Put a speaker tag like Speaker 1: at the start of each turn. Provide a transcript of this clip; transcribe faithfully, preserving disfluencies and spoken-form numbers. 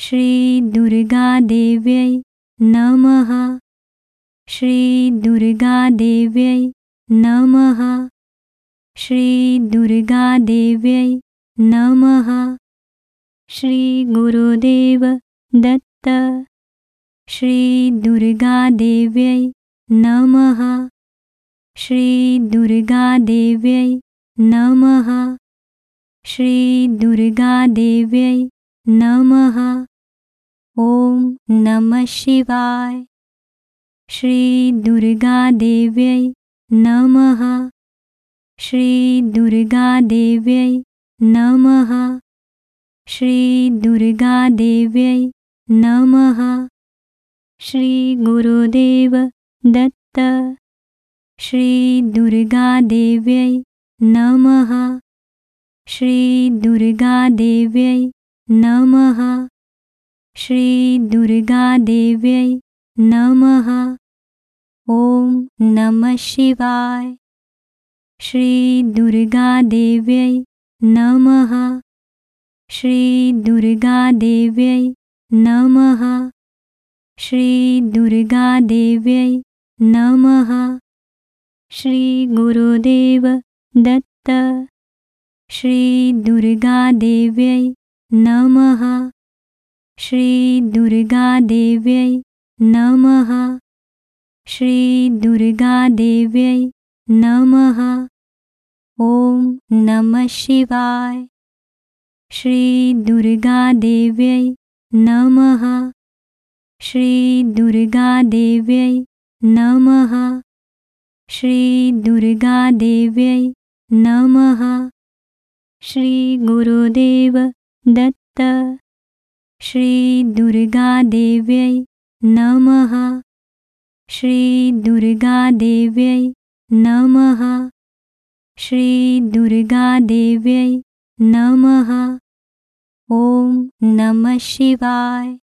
Speaker 1: श्रीदुर्गादेव्यै नमः। श्रीदुर्गादेव्यै नमः। श्रीदुर्गादेव्यै नमः। श्रीगुरुदेव दत्त। श्रीदुर्गादेव्यै नमः। श्रीदुर्गादेव्यै नमः। श्रीदुर्गादेव्यै नमः। ॐ नमः शिवाय। श्रीदुर्गादेव्यै नमः। श्रीदुर्गादेव्यै नमः। श्रीदुर्गादेव्यै नमः। श्रीगुरुदेव दत्त। श्रीदुर्गादेव्यै नमः। श्रीदुर्गादेव्यै नमः। श्रीदुर्गादेव्यै नमः। ॐ नमः शिवाय। श्रीदुर्गादेव्यै नमः। श्रीदुर्गादेव्यै नमः। श्रीदुर्गादेव्यै नमः। श्रीगुरुदेव दत्त। श्रीदुर्गादेव्यै नमः। श्रीदुर्गादेव्यै नमः। श्रीदुर्गादेव्यै नमः। ॐ नमः शिवाय। श्रीदुर्गादेव्यै नमः। श्रीदुर्गादेव्यै नमः। श्रीदुर्गादेव्यै नमः। श्रीगुरुदेव दत्त। श्रीदुर्गादेव्यै नमः। श्रीदुर्गादेव्यै नमः। श्रीदुर्गादेव्यै नमः। ॐ नमः शिवाय।